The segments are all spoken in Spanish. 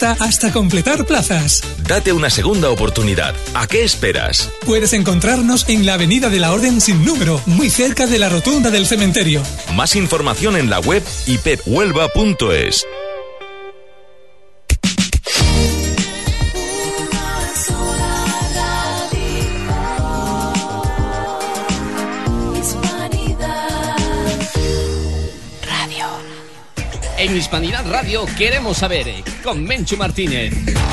oferta hasta completar plazas. Date una segunda oportunidad. ¿A qué esperas? Puedes encontrarnos en la Avenida de la Orden sin número, muy cerca de la rotonda del cementerio. Más información en la web ipephuelva.es. En Hispanidad Radio queremos saber, con Menchu Martínez.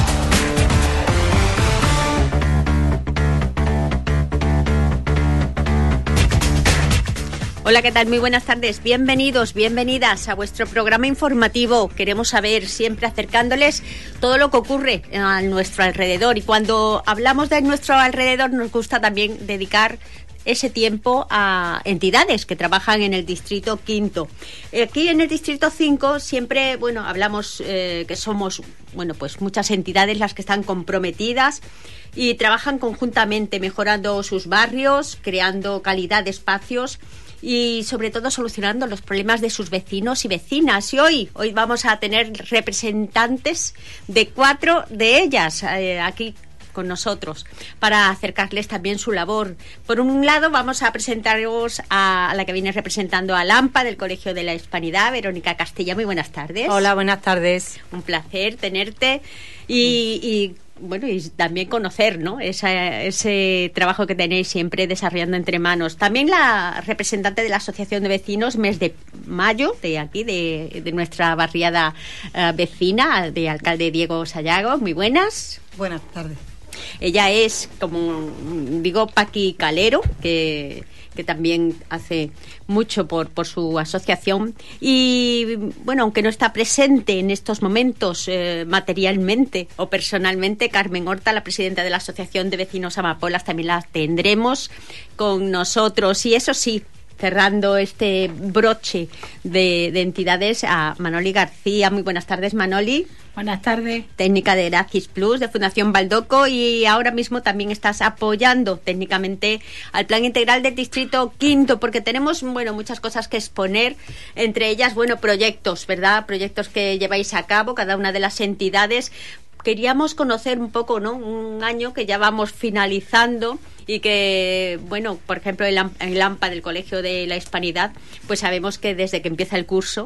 Hola, ¿qué tal? Muy buenas tardes. Bienvenidos, bienvenidas a vuestro programa informativo. Queremos saber, siempre acercándoles todo lo que ocurre a nuestro alrededor. Y cuando hablamos de nuestro alrededor, nos gusta también dedicar ese tiempo a entidades que trabajan en el Distrito Quinto. Aquí en el Distrito 5 siempre, hablamos que somos, pues muchas entidades las que están comprometidas y trabajan conjuntamente, mejorando sus barrios, creando calidad de espacios y sobre todo solucionando los problemas de sus vecinos y vecinas. Y hoy vamos a tener representantes de 4 de ellas aquí con nosotros para acercarles también su labor. Por un lado, vamos a presentaros a la que viene representando a AMPA del Colegio de la Hispanidad, Verónica Castilla. Muy buenas tardes. Hola, buenas tardes. Un placer tenerte y también conocer, ¿no?, ese trabajo que tenéis siempre desarrollando entre manos. También la representante de la Asociación de Vecinos Mes de Mayo, de aquí, de nuestra barriada vecina, de alcalde Diego Sayago. Muy buenas. Buenas tardes. Ella es, como digo, Paqui Calero, que también hace mucho por su asociación. Y, aunque no está presente en estos momentos materialmente o personalmente, Carmen Horta, la presidenta de la Asociación de Vecinos Amapolas, también la tendremos con nosotros. Y eso sí, cerrando este broche de entidades, a Manoli García. Muy buenas tardes, Manoli. Buenas tardes. Técnica de Eracis Plus, de Fundación Baldoco, y ahora mismo también estás apoyando técnicamente al Plan Integral del Distrito Quinto, porque tenemos, muchas cosas que exponer, entre ellas, proyectos, ¿verdad? Proyectos que lleváis a cabo, cada una de las entidades. Queríamos conocer un poco, ¿no?, un año que ya vamos finalizando y que, por ejemplo, el AMPA del Colegio de la Hispanidad, pues sabemos que desde que empieza el curso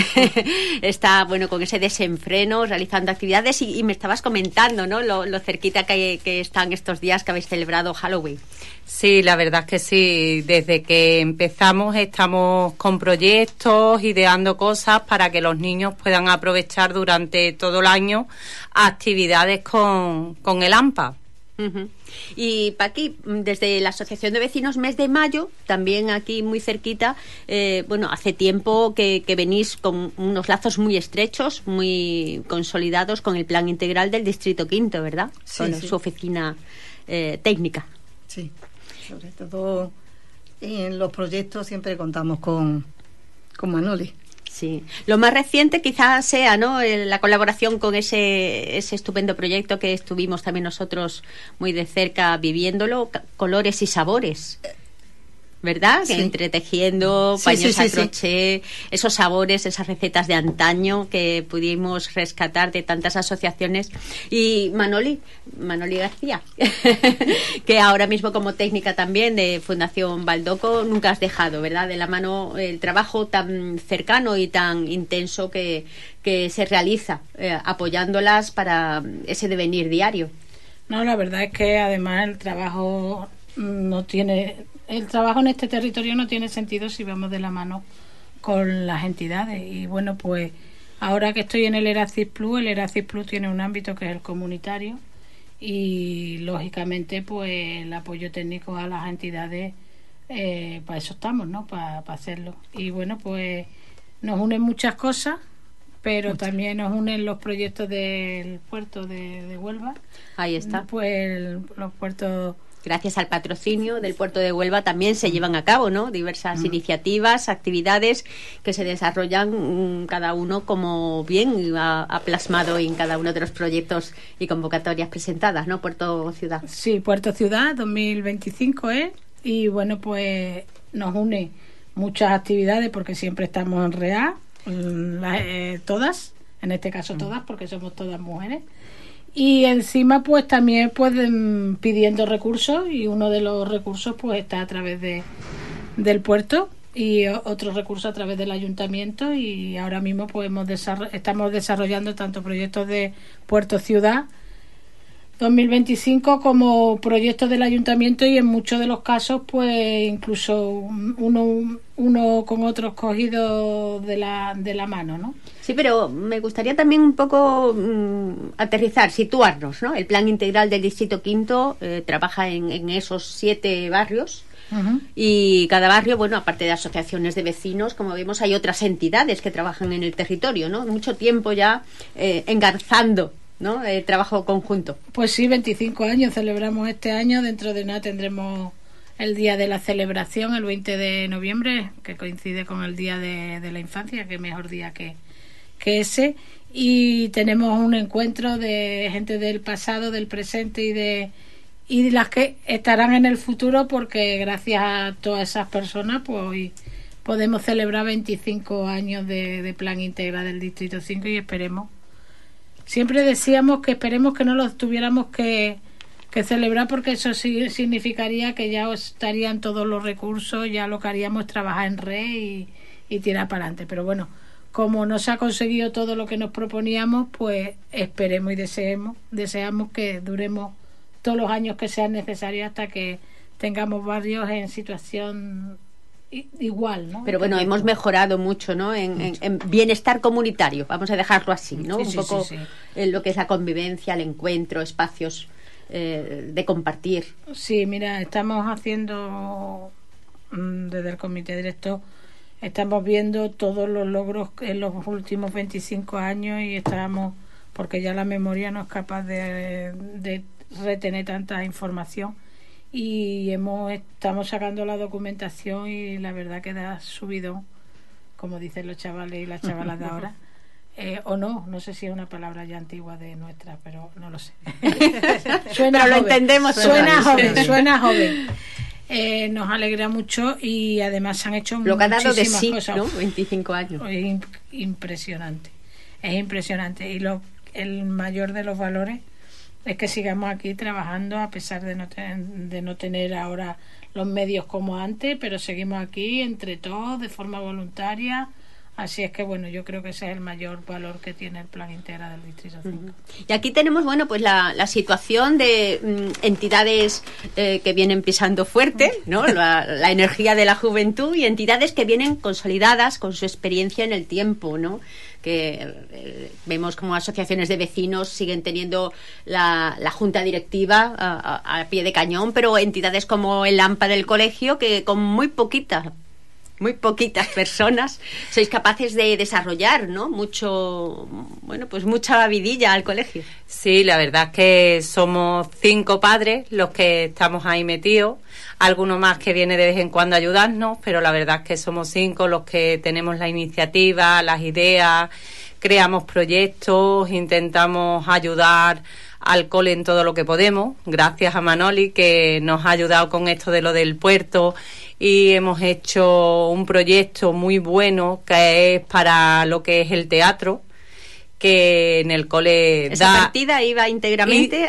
está, con ese desenfreno, realizando actividades y me estabas comentando, ¿no?, lo cerquita que están estos días que habéis celebrado Halloween. Sí, la verdad es que sí. Desde que empezamos estamos con proyectos, ideando cosas para que los niños puedan aprovechar durante todo el año actividades con el AMPA. Uh-huh. Y Paqui, desde la Asociación de Vecinos Mes de Mayo, también aquí muy cerquita, hace tiempo que venís con unos lazos muy estrechos, muy consolidados con el Plan Integral del Distrito Quinto, ¿verdad? Sí, con sí. Su oficina técnica. Sí, sobre todo en los proyectos siempre contamos con Manoli. Sí, lo más reciente quizás sea, ¿no?, la colaboración con ese estupendo proyecto que estuvimos también nosotros muy de cerca viviéndolo, Colores y Sabores, ¿verdad? Sí. Entretejiendo paños a crochet, esos sabores, esas recetas de antaño que pudimos rescatar de tantas asociaciones. Y Manoli García, que ahora mismo como técnica también de Fundación Baldoco, nunca has dejado, ¿verdad?, de la mano el trabajo tan cercano y tan intenso que se realiza, apoyándolas para ese devenir diario. No, la verdad es que además el trabajo en este territorio no tiene sentido si vamos de la mano con las entidades. Y pues ahora que estoy en el Eracis Plus tiene un ámbito que es el comunitario y lógicamente pues el apoyo técnico a las entidades, para eso estamos, ¿no?, para hacerlo. Y pues nos unen muchas cosas, pero también nos unen los proyectos del puerto de Huelva. Ahí está. Pues los puertos gracias al patrocinio del Puerto de Huelva, también se llevan a cabo, ¿no?, diversas iniciativas, actividades que se desarrollan cada uno como bien ha plasmado en cada uno de los proyectos y convocatorias presentadas, ¿no? Puerto Ciudad. Sí, Puerto Ciudad 2025 es, y bueno, pues nos une muchas actividades porque siempre estamos en REA, todas, en este caso todas, porque somos todas mujeres. Y encima pues también pueden pidiendo recursos, y uno de los recursos pues está a través del puerto y otro recurso a través del ayuntamiento, y ahora mismo pues estamos desarrollando tanto proyectos de Puerto Ciudad 2025 como proyectos del ayuntamiento, y en muchos de los casos pues incluso uno con otros cogidos de la mano, ¿no? Sí, pero me gustaría también un poco aterrizar, situarnos, ¿no? El Plan Integral del Distrito Quinto trabaja en esos 7 barrios. Uh-huh. Y cada barrio, bueno, aparte de asociaciones de vecinos, como vemos, hay otras entidades que trabajan en el territorio, ¿no? Mucho tiempo ya engarzando, ¿no? El trabajo conjunto. Pues sí, 25 años celebramos este año. Dentro de nada tendremos el día de la celebración, el 20 de noviembre, que coincide con el día de la infancia, que mejor día que ese. Y tenemos un encuentro de gente del pasado, del presente y de las que estarán en el futuro, porque gracias a todas esas personas pues hoy podemos celebrar 25 años de Plan Integral del Distrito 5, y siempre decíamos que esperemos que no los tuviéramos que celebrar, porque eso sí significaría que ya estarían todos los recursos, ya lo que haríamos es trabajar en red y tirar para adelante. Pero bueno, como no se ha conseguido todo lo que nos proponíamos, pues esperemos y deseamos que duremos todos los años que sean necesarios hasta que tengamos barrios en situación igual, ¿no? Pero bueno, hemos mejorado mucho, ¿no? En bienestar comunitario, vamos a dejarlo así, ¿no? Sí, un poco sí. En lo que es la convivencia, el encuentro, espacios de compartir. Sí, mira, estamos haciendo desde el comité director, estamos viendo todos los logros en los últimos 25 años, y estamos, porque ya la memoria no es capaz de retener tanta información, y estamos sacando la documentación, y la verdad que da subidón, como dicen los chavales y las chavalas de ahora. O no sé si es una palabra ya antigua de nuestra, pero no lo sé. Suena pero lo joven. Entendemos. Suena joven. Nos alegra mucho, y además se han hecho lo que ha dado de sí, cosas, ¿no? 25 años. Es impresionante. Y el mayor de los valores es que sigamos aquí trabajando, a pesar de no tener ahora los medios como antes, pero seguimos aquí entre todos de forma voluntaria. Así es que bueno, yo creo que ese es el mayor valor que tiene el Plan Integral del Distrito 5. Uh-huh. Y aquí tenemos, bueno, pues la situación de entidades que vienen pisando fuerte, ¿no? La energía de la juventud, y entidades que vienen consolidadas con su experiencia en el tiempo, ¿no? Que vemos como asociaciones de vecinos siguen teniendo la junta directiva a pie de cañón, pero entidades como el AMPA del colegio, que con muy poquitas personas sois capaces de desarrollar, ¿no? Mucha vidilla al colegio. Sí, la verdad es que somos 5 padres los que estamos ahí metidos, alguno más que viene de vez en cuando a ayudarnos, pero la verdad es que somos 5 los que tenemos la iniciativa, las ideas, creamos proyectos, intentamos ayudar al cole en todo lo que podemos, gracias a Manoli, que nos ha ayudado con esto de lo del puerto, y hemos hecho un proyecto muy bueno que es para lo que es el teatro, que en el cole esa partida iba íntegramente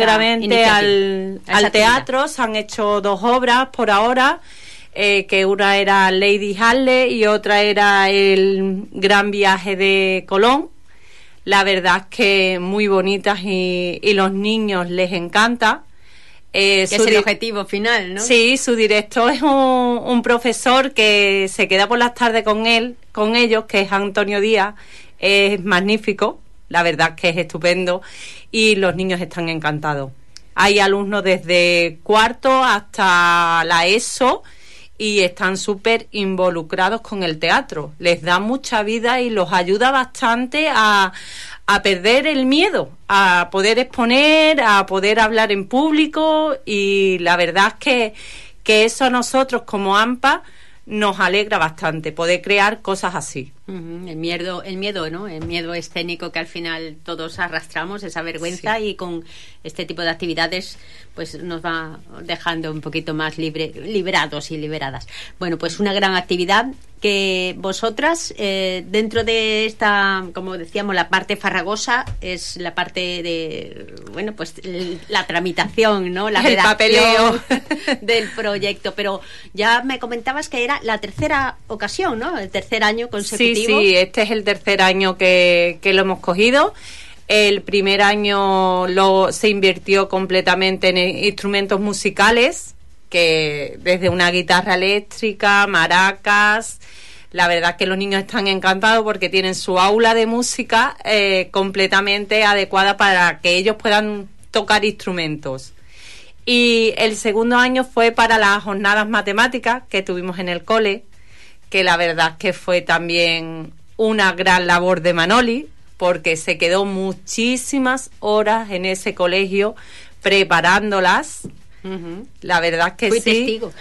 al teatro. Se han hecho 2 obras por ahora, que una era Lady Harley y otra era el Gran Viaje de Colón. La verdad es que muy bonitas, y los niños les encanta. Es el objetivo final, ¿no? Sí, su director es un profesor que se queda por las tardes con ellos, que es Antonio Díaz. Es magnífico, la verdad es que es estupendo, y los niños están encantados. Hay alumnos desde cuarto hasta la ESO, y están súper involucrados con el teatro. Les da mucha vida y los ayuda bastante a perder el miedo, a poder exponer, a poder hablar en público, y la verdad es que eso a nosotros como AMPA nos alegra bastante, poder crear cosas así. El miedo, ¿no? El miedo escénico que al final todos arrastramos, esa vergüenza, sí. Y con este tipo de actividades pues nos va dejando un poquito más liberados y liberadas. Bueno, pues una gran actividad que vosotras, dentro de esta, como decíamos, la parte farragosa es la parte de, bueno, pues la tramitación, ¿no? La redacción del proyecto. Pero ya me comentabas que era la tercera ocasión, ¿no? El tercer año consecutivo. Sí, este es el tercer año que lo hemos cogido. El primer año se invirtió completamente en instrumentos musicales, que desde una guitarra eléctrica, maracas. La verdad es que los niños están encantados porque tienen su aula de música completamente adecuada para que ellos puedan tocar instrumentos. Y el segundo año fue para las jornadas matemáticas que tuvimos en el cole, que la verdad es que fue también una gran labor de Manoli, porque se quedó muchísimas horas en ese colegio preparándolas. Uh-huh. La verdad es que fui sí. Testigo.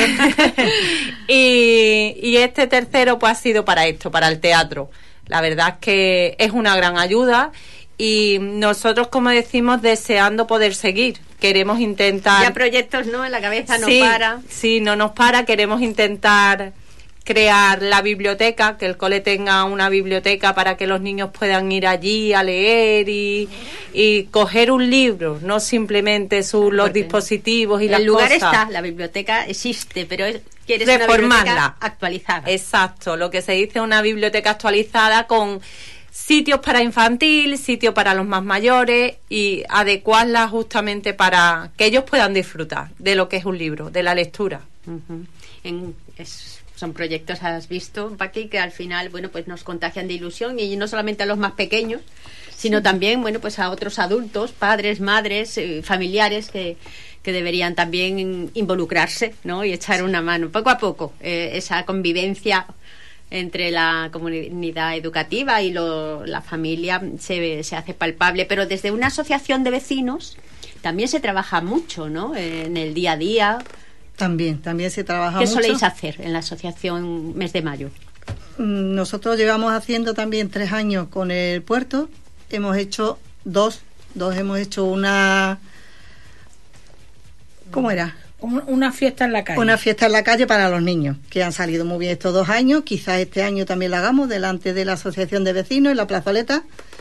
y este tercero pues ha sido para esto, para el teatro. La verdad es que es una gran ayuda y nosotros, como decimos, deseando poder seguir. Queremos intentar... Ya proyectos, ¿no? En la cabeza no para. Sí, no nos para. Queremos intentar crear la biblioteca, que el cole tenga una biblioteca para que los niños puedan ir allí a leer y coger un libro, no simplemente los dispositivos y las cosas. El lugar está, la biblioteca existe, pero quieres reformarla, una biblioteca actualizada. Exacto, lo que se dice una biblioteca actualizada con sitios para infantil, sitios para los más mayores y adecuarla justamente para que ellos puedan disfrutar de lo que es un libro, de la lectura. Uh-huh. Son proyectos, has visto, Paqui, que al final, bueno, pues nos contagian de ilusión y no solamente a los más pequeños, sino también, bueno, pues a otros adultos, padres, madres, familiares que deberían también involucrarse, ¿no? Y echar una mano poco a poco, esa convivencia entre la comunidad educativa y la familia se hace palpable, pero desde una asociación de vecinos también se trabaja mucho, ¿no? En el día a día. También se trabaja mucho. ¿Qué mucho. soléis hacer en la asociación Mes de Mayo? Nosotros llevamos haciendo también 3 años con el puerto. Hemos hecho dos hemos hecho una... ¿Cómo era? Una fiesta en la calle. Una fiesta en la calle para los niños, que han salido muy bien estos 2 años. Quizás este año también la hagamos delante de la asociación de vecinos en la plazoleta.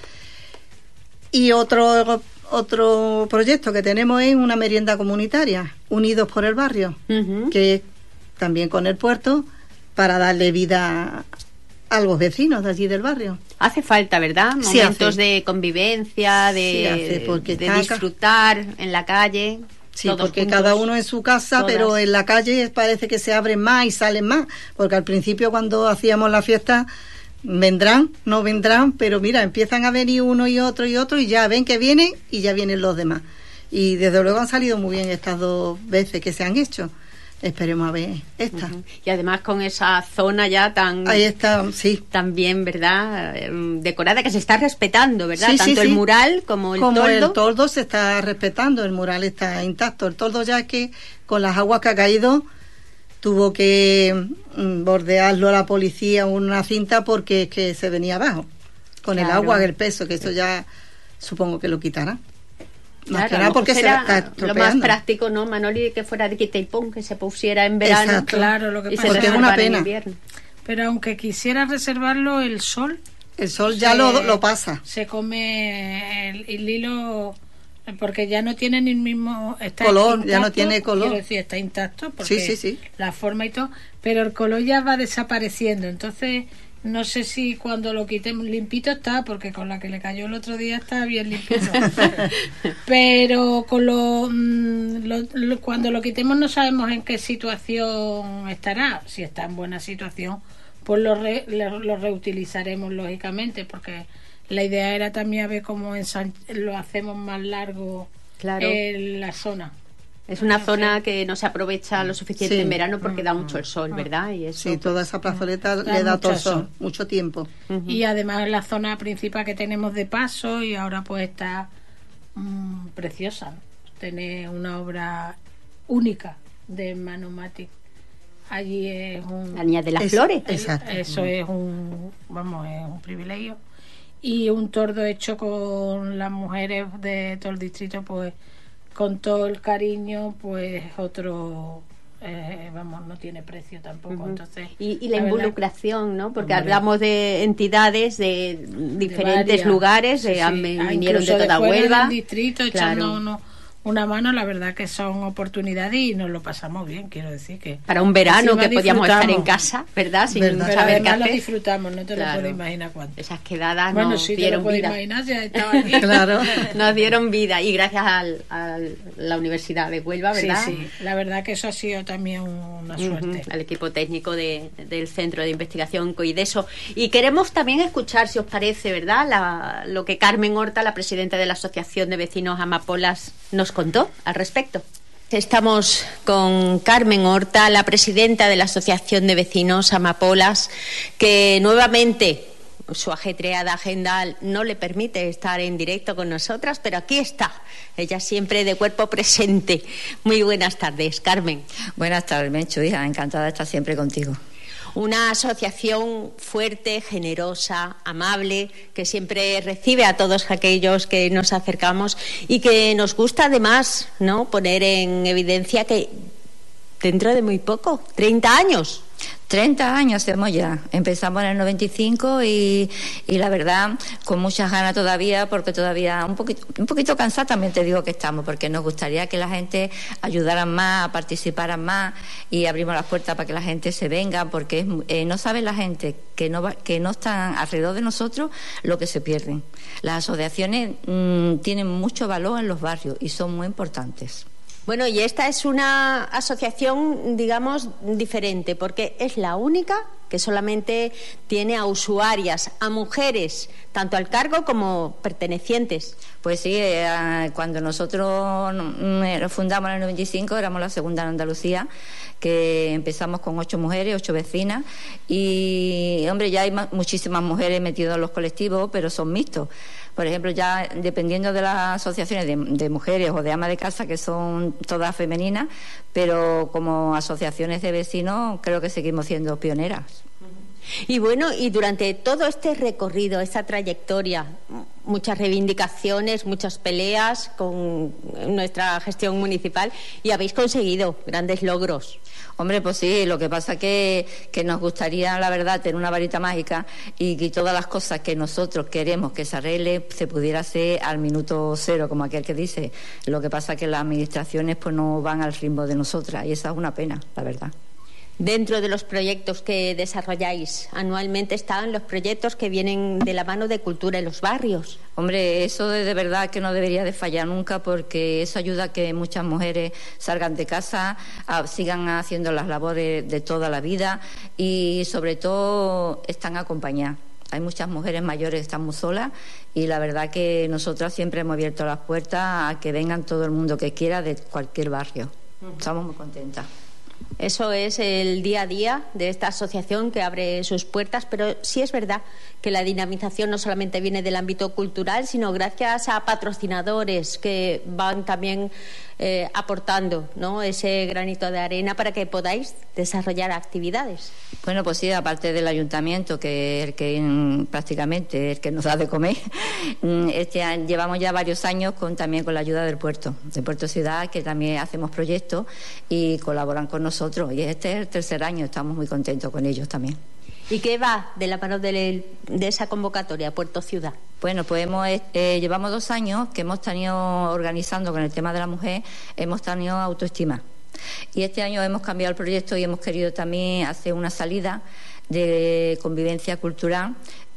Y otro proyecto que tenemos es una merienda comunitaria, Unidos por el Barrio, uh-huh. Que también con el puerto, para darle vida a los vecinos de allí del barrio. Hace falta, ¿verdad? Momentos de convivencia, de disfrutar en la calle. Sí, porque juntos, cada uno en su casa, todas. Pero en la calle parece que se abren más y salen más, porque al principio cuando hacíamos la fiesta... no vendrán, pero mira, empiezan a venir uno y otro y ya ven que vienen y ya vienen los demás. Y desde luego han salido muy bien estas 2 veces que se han hecho. Esperemos a ver esta. Uh-huh. Y además con esa zona ya tan... Ahí está, sí. También, ¿verdad? Decorada, que se está respetando, ¿verdad? Sí, tanto el mural como el toldo. Como el toldo se está respetando, el mural está intacto. El toldo ya es que con las aguas que ha caído... tuvo que bordearlo a la policía una cinta porque es que se venía abajo con el agua, el peso, que eso ya supongo que lo quitará. Más que nada porque se está estropeando. Lo más práctico, ¿no, Manoli? Que fuera de quita y pon, que se pusiera en verano. Exacto. Claro, lo que pasa porque es una pena. Pero aunque quisiera reservarlo, el sol ya lo pasa. Se come el hilo... Porque ya no tiene ni el mismo color, intacto, ya no tiene color. Quiero decir, está intacto porque sí. La forma y todo, pero el color ya va desapareciendo. Entonces, no sé si cuando lo quitemos limpito está, porque con la que le cayó el otro día está bien limpito. Pero con cuando lo quitemos no sabemos en qué situación estará. Si está en buena situación, pues lo reutilizaremos lógicamente, porque la idea era también a ver cómo lo hacemos más largo, claro, en la zona. Es una zona que no se aprovecha lo suficiente en verano porque da mucho el sol, ¿verdad? Y eso, sí, toda esa plazoleta le da todo el sol, mucho tiempo. Uh-huh. Y además la zona principal que tenemos de paso, y ahora pues está preciosa, ¿no? Tiene una obra única de Manu Matic allí es un... La Niña de las Flores. Exacto. Eso es un privilegio. Y un tordo hecho con las mujeres de todo el distrito, pues con todo el cariño, pues otro... no tiene precio tampoco. Entonces, y la verdad, involucración, ¿no? Porque hablamos de entidades de diferentes varias, lugares, sí. vinieron Incluso de toda fuera Huelva. del distrito, Claro. echando una mano. La verdad que son oportunidades y nos lo pasamos bien, quiero decir que Para un verano encima que podíamos estar en disfrutamos. casa, ¿verdad? Sin ¿Verdad? Pero saber qué además lo hacer. disfrutamos, no te Claro. lo puedes imaginar cuánto. Esas quedadas Bueno, nos sí te lo dieron puedes vida. imaginar, ya estaba aquí. Claro. Nos dieron vida y gracias a la Universidad de Huelva, Sí, ¿verdad? sí, la verdad que eso ha sido también una suerte. Al equipo técnico del Centro de Investigación COIDESO. Y queremos también escuchar, si os parece, ¿verdad?, lo que Carmen Horta, la presidenta de la Asociación de Vecinos Amapolas, nos contó al respecto. Estamos con Carmen Horta, la presidenta de la Asociación de Vecinos Amapolas, que nuevamente su ajetreada agenda no le permite estar en directo con nosotras, pero aquí está, ella siempre de cuerpo presente. Muy buenas tardes, Carmen. Buenas tardes, Menchu, hija, encantada de estar siempre contigo. Una asociación fuerte, generosa, amable, que siempre recibe a todos aquellos que nos acercamos y que nos gusta además, ¿no?, poner en evidencia que dentro de muy poco, 30 años. 30 años hacemos ya. Empezamos en el 95 y la verdad, con muchas ganas todavía, porque todavía un poquito cansada también te digo que estamos, porque nos gustaría que la gente ayudara más, participaran más y abrimos las puertas para que la gente se venga, porque no sabe la gente que no están alrededor de nosotros lo que se pierden. Las asociaciones tienen mucho valor en los barrios y son muy importantes. Bueno, y esta es una asociación, digamos, diferente, porque es la única que solamente tiene a usuarias, a mujeres, tanto al cargo como pertenecientes. Pues sí, cuando nosotros fundamos en el 95, éramos la segunda en Andalucía, que empezamos con 8 mujeres, 8 vecinas, y, hombre, ya hay muchísimas mujeres metidas en los colectivos, pero son mixtos. Por ejemplo, ya dependiendo de las asociaciones de mujeres o de amas de casa, que son todas femeninas, pero como asociaciones de vecinos creo que seguimos siendo pioneras. Y bueno, y durante todo este recorrido, esta trayectoria, muchas reivindicaciones, muchas peleas con nuestra gestión municipal y habéis conseguido grandes logros. Hombre, pues sí, lo que pasa que nos gustaría, la verdad, tener una varita mágica y que todas las cosas que nosotros queremos que se arregle se pudiera hacer al minuto cero, como aquel que dice. Lo que pasa que las administraciones pues no van al ritmo de nosotras y esa es una pena, la verdad. Dentro de los proyectos que desarrolláis anualmente están los proyectos que vienen de la mano de cultura en los barrios. Hombre, eso de verdad que no debería de fallar nunca, porque eso ayuda a que muchas mujeres salgan de casa, sigan haciendo las labores de toda la vida y sobre todo están acompañadas. Hay muchas mujeres mayores que están muy solas y la verdad que nosotras siempre hemos abierto las puertas a que vengan todo el mundo que quiera de cualquier barrio. Estamos muy contentas. Eso es el día a día de esta asociación que abre sus puertas, pero sí es verdad que la dinamización no solamente viene del ámbito cultural, sino gracias a patrocinadores que van también aportando, ¿no?, ese granito de arena para que podáis desarrollar actividades. Bueno, pues sí, aparte del ayuntamiento, que es el que prácticamente el que nos da de comer, llevamos ya varios años también con la ayuda del Puerto Ciudad, que también hacemos proyectos y colaboran con nosotros. Y este es el tercer año, estamos muy contentos con ellos también. ¿Y qué va de la mano de esa convocatoria, Puerto Ciudad? Bueno, pues llevamos 2 años que hemos tenido organizando con el tema de la mujer, hemos tenido autoestima. Y este año hemos cambiado el proyecto y hemos querido también hacer una salida de convivencia cultural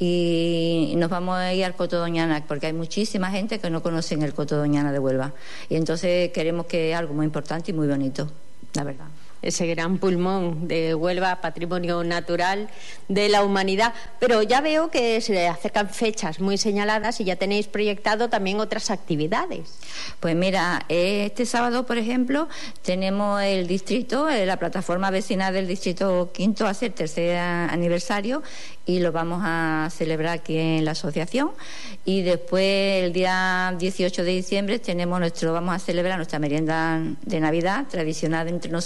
y nos vamos a ir al Coto Doñana, porque hay muchísima gente que no conocen el Coto Doñana de Huelva. Y entonces queremos que es algo muy importante y muy bonito, la verdad. Ese gran pulmón de Huelva, patrimonio natural de la humanidad. Pero ya veo que se acercan fechas muy señaladas y ya tenéis proyectado también otras actividades. Pues mira, este sábado, por ejemplo, tenemos el distrito, la plataforma vecinal del distrito quinto, hace el tercer aniversario y lo vamos a celebrar aquí en la asociación. Y después, el día 18 de diciembre, vamos a celebrar nuestra merienda de Navidad tradicional entre nosotras,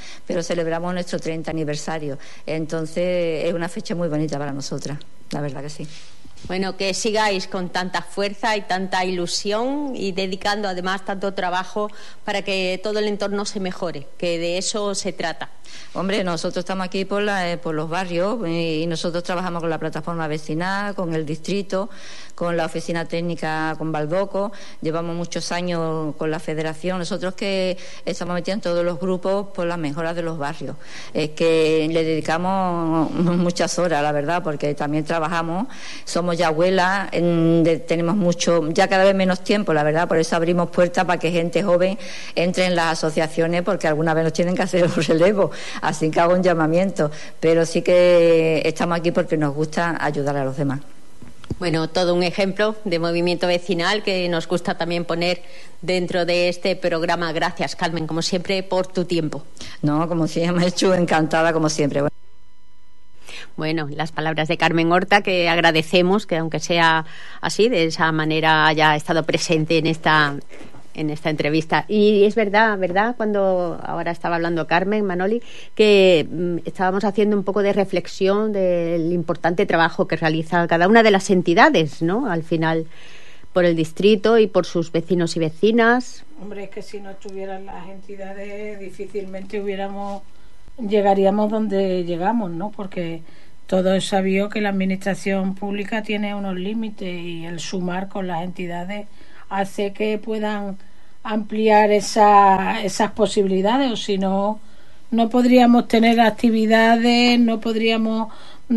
pero celebramos nuestro 30 aniversario. Entonces es una fecha muy bonita para nosotras, la verdad que sí. Bueno, que sigáis con tanta fuerza y tanta ilusión y dedicando además tanto trabajo para que todo el entorno se mejore, que de eso se trata. Hombre, nosotros estamos aquí por los barrios y nosotros trabajamos con la plataforma vecinal, con el distrito, con la oficina técnica, con Baldoco. Llevamos muchos años con la federación. Nosotros que estamos metidos en todos los grupos por las mejoras de los barrios. Es que le dedicamos muchas horas, la verdad, porque también trabajamos. Somos ya abuelas, tenemos ya cada vez menos tiempo, la verdad. Por eso abrimos puertas para que gente joven entre en las asociaciones, porque alguna vez nos tienen que hacer el relevo. Así que hago un llamamiento, pero sí que estamos aquí porque nos gusta ayudar a los demás. Bueno, todo un ejemplo de movimiento vecinal que nos gusta también poner dentro de este programa. Gracias, Carmen, como siempre, por tu tiempo. No, como siempre, me he hecho encantada, como siempre. Bueno, las palabras de Carmen Horta, que agradecemos que aunque sea así, de esa manera haya estado presente en esta entrevista. Y es verdad, cuando ahora estaba hablando Carmen, Manoli, que estábamos haciendo un poco de reflexión del importante trabajo que realiza cada una de las entidades, ¿no? Al final, por el distrito y por sus vecinos y vecinas. Hombre, es que si no estuvieran las entidades difícilmente llegaríamos donde llegamos, ¿no? Porque todo es sabido que la administración pública tiene unos límites y el sumar con las entidades hace que puedan ampliar esas posibilidades, o si no, no podríamos tener actividades, no podríamos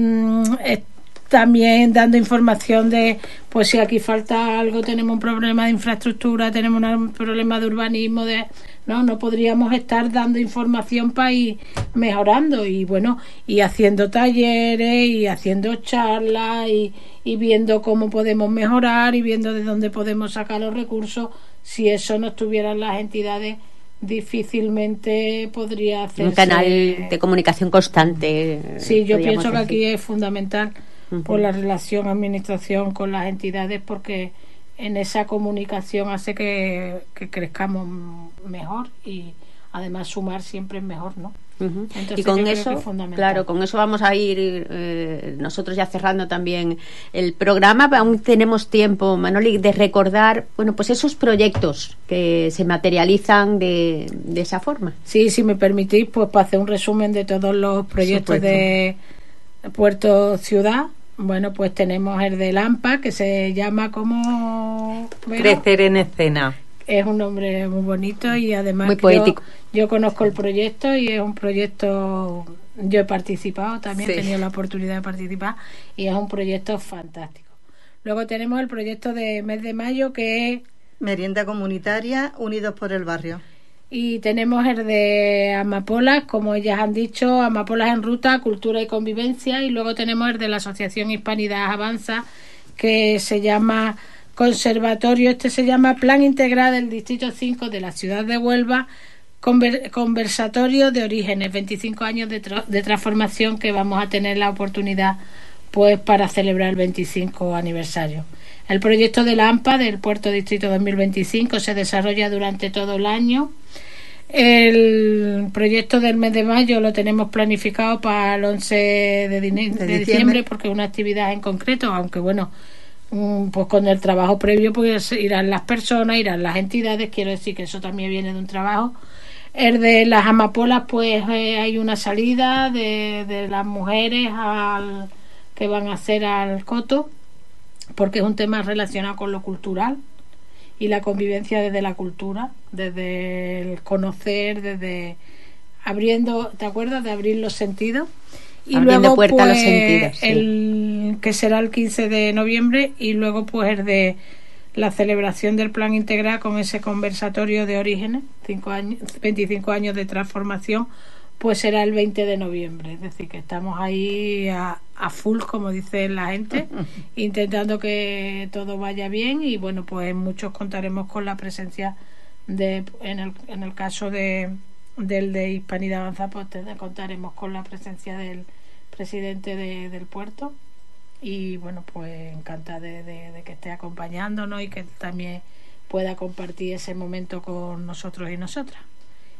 también dando información de, pues si aquí falta algo, tenemos un problema de infraestructura, tenemos un problema de urbanismo, no podríamos estar dando información para ir mejorando y bueno, y haciendo talleres y haciendo charlas y viendo cómo podemos mejorar y viendo de dónde podemos sacar los recursos. Si eso no estuvieran las entidades, difícilmente podría hacerse un canal de comunicación constante. Sí, yo pienso que aquí es fundamental por la relación administración con las entidades, porque en esa comunicación hace que crezcamos mejor y además sumar siempre es mejor, ¿no? Entonces, y con eso, claro, con eso vamos a ir nosotros ya cerrando también el programa. Aún tenemos tiempo, Manoli, de recordar, bueno, pues esos proyectos que se materializan de esa forma. Sí, si me permitís, pues para hacer un resumen de todos los proyectos de Puerto Ciudad. Bueno, pues tenemos el de Lampa, que se llama como Crecer en Escena. Es un nombre muy bonito y además muy poético. Yo conozco el proyecto y es un proyecto, yo he participado también, he tenido la oportunidad de participar y es un proyecto fantástico. Luego tenemos el proyecto de mes de mayo, que es Merienda Comunitaria Unidos por el Barrio. Y tenemos el de Amapolas, como ellas han dicho, Amapolas en Ruta, Cultura y Convivencia. Y luego tenemos el de la Asociación Hispanidad Avanza, que se llama Conservatorio, se llama Plan Integral del Distrito 5 de la ciudad de Huelva, Conversatorio de Orígenes, 25 años de transformación, que vamos a tener la oportunidad pues para celebrar el 25 aniversario. El proyecto de la AMPA del Puerto Distrito 2025 se desarrolla durante todo el año. El proyecto del mes de mayo lo tenemos planificado para el 11 de diciembre, porque es una actividad en concreto, aunque bueno, pues con el trabajo previo pues irán las personas, irán las entidades, quiero decir que eso también viene de un trabajo. El de las amapolas, pues hay una salida de las mujeres que van a hacer al coto, porque es un tema relacionado con lo cultural y la convivencia desde la cultura, desde el conocer, desde abriendo, ¿te acuerdas? De abrir los sentidos. Y abriendo luego puerta pues, a los sentidos, sí. El que será el 15 de noviembre, y luego pues el de la celebración del plan integral con ese conversatorio de orígenes, 25 años de transformación, pues será el 20 de noviembre. Es decir, que estamos ahí a full, como dice la gente, intentando que todo vaya bien. Y bueno, pues muchos contaremos con la presencia en el caso del de Hispanidad Avanza, pues contaremos con la presencia del presidente del puerto. Y bueno, pues encantada de que esté acompañándonos y que también pueda compartir ese momento con nosotros y nosotras.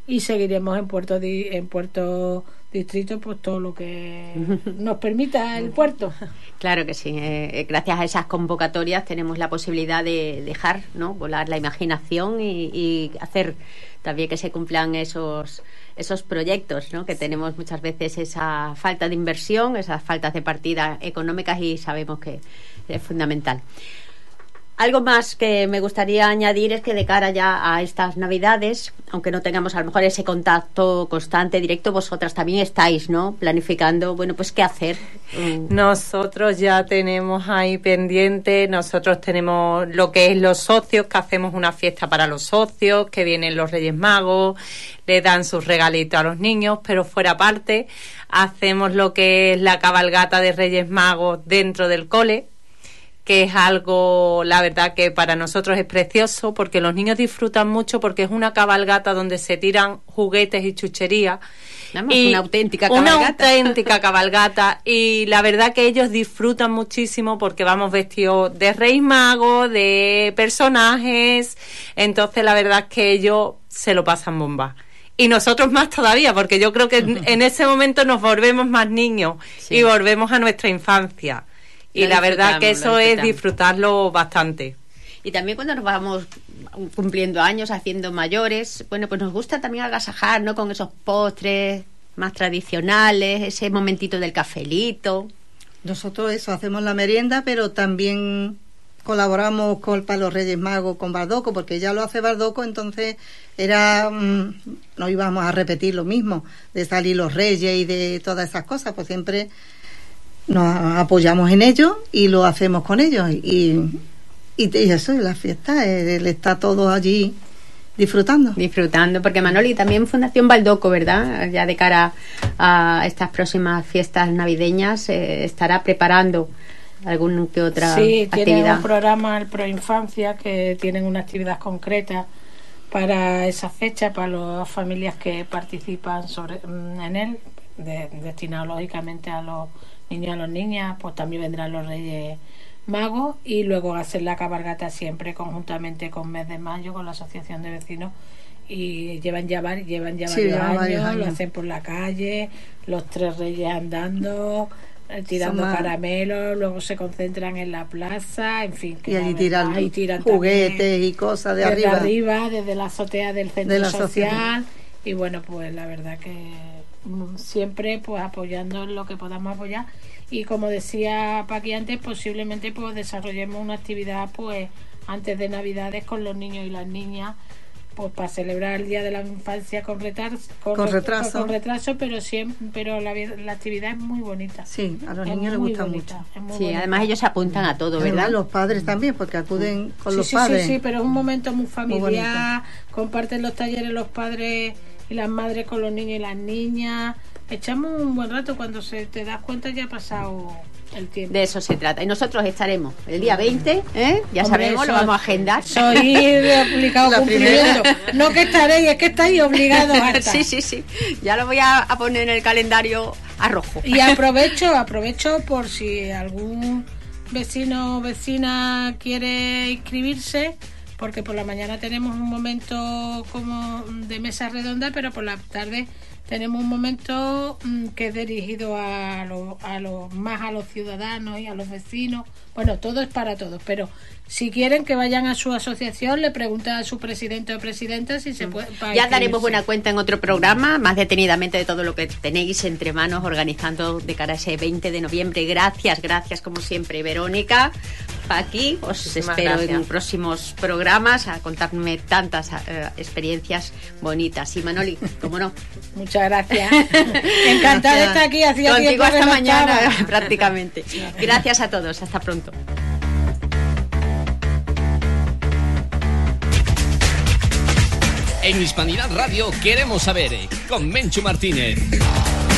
y seguiremos en Puerto Distrito, pues todo lo que nos permita el puerto. Claro que sí. Gracias a esas convocatorias tenemos la posibilidad de dejar, ¿no?, volar la imaginación y hacer también que se cumplan esos proyectos, ¿no?, que tenemos muchas veces esa falta de inversión, esas faltas de partidas económicas, y sabemos que es fundamental. Algo más que me gustaría añadir es que de cara ya a estas Navidades, aunque no tengamos a lo mejor ese contacto constante, directo, vosotras también estáis, ¿no?, planificando, bueno, pues qué hacer. Nosotros ya tenemos ahí pendiente, nosotros tenemos lo que es los socios, que hacemos una fiesta para los socios, que vienen los Reyes Magos, le dan sus regalitos a los niños, pero fuera parte hacemos lo que es la cabalgata de Reyes Magos dentro del cole, que es algo, la verdad, que para nosotros es precioso, porque los niños disfrutan mucho, porque es una cabalgata donde se tiran juguetes y chucherías. Una auténtica cabalgata. Una auténtica cabalgata, y la verdad que ellos disfrutan muchísimo porque vamos vestidos de Rey Mago, de personajes, entonces la verdad es que ellos se lo pasan bomba. Y nosotros más todavía, porque yo creo que en ese momento nos volvemos más niños, sí, y volvemos a nuestra infancia. Y la verdad que eso es disfrutarlo bastante. Y también cuando nos vamos cumpliendo años, haciendo mayores, bueno, pues nos gusta también agasajar, ¿no?, con esos postres más tradicionales, ese momentito del cafelito. Nosotros eso, hacemos la merienda, pero también colaboramos para los Reyes Magos con Bardoco, porque ya lo hace Bardoco, entonces no íbamos a repetir lo mismo, de salir los Reyes y de todas esas cosas, pues siempre nos apoyamos en ellos y lo hacemos con ellos, y eso, y la fiesta, él está todo allí disfrutando, porque Manoli, también Fundación Baldoco, ¿verdad?, ya de cara a estas próximas fiestas navideñas, estará preparando alguna que otra actividad. Sí, tiene un programa, el Proinfancia, que tienen una actividad concreta para esa fecha, para las familias que participan en él, destinado lógicamente a los niños y a las niñas. Pues también vendrán los Reyes Magos, y luego hacer la cabalgata siempre conjuntamente con Mes de Mayo, con la Asociación de Vecinos, y llevan ya varios años, lo hacen por la calle, los 3 Reyes andando, tirando caramelos, luego se concentran en la plaza, en fin, que y allí tiran juguetes y cosas desde arriba, desde la azotea del centro social, y bueno, pues la verdad que siempre pues apoyando lo que podamos apoyar. Y como decía Paqui antes, posiblemente pues desarrollemos una actividad pues antes de Navidades con los niños y las niñas, pues para celebrar el Día de la Infancia con retraso, pero la actividad es muy bonita. Sí, a los niños les gusta mucho. Sí, además ellos se apuntan a todo, ¿verdad? Además, los padres también, porque acuden con los padres. Sí, pero es un momento muy familiar, comparten los talleres los padres y las madres con los niños y las niñas. Echamos un buen rato, cuando te das cuenta ya ha pasado el tiempo. De eso se trata. Y nosotros estaremos el día 20, ya sabemos, lo vamos a agendar. Soy de obligado cumplimiento. No que estaréis, es que estáis obligados a estar. Sí. Ya lo voy a poner en el calendario a rojo. Y aprovecho por si algún vecino o vecina quiere inscribirse, porque por la mañana tenemos un momento como de mesa redonda, pero por la tarde tenemos un momento que es dirigido a los ciudadanos y a los vecinos. Bueno, todo es para todos, pero si quieren que vayan a su asociación, le preguntan a su presidente o presidenta si se puede. Ya daremos buena cuenta en otro programa, más detenidamente, de todo lo que tenéis entre manos organizando de cara a ese 20 de noviembre. Gracias como siempre, Verónica, Paqui. Os espero en próximos programas a contarme tantas experiencias bonitas. Y Manoli, cómo no. Muchas gracias. Encantada de estar aquí. Hacía contigo hasta mañana prácticamente. Gracias a todos. Hasta pronto. En Hispanidad Radio queremos saber, con Menchu Martínez.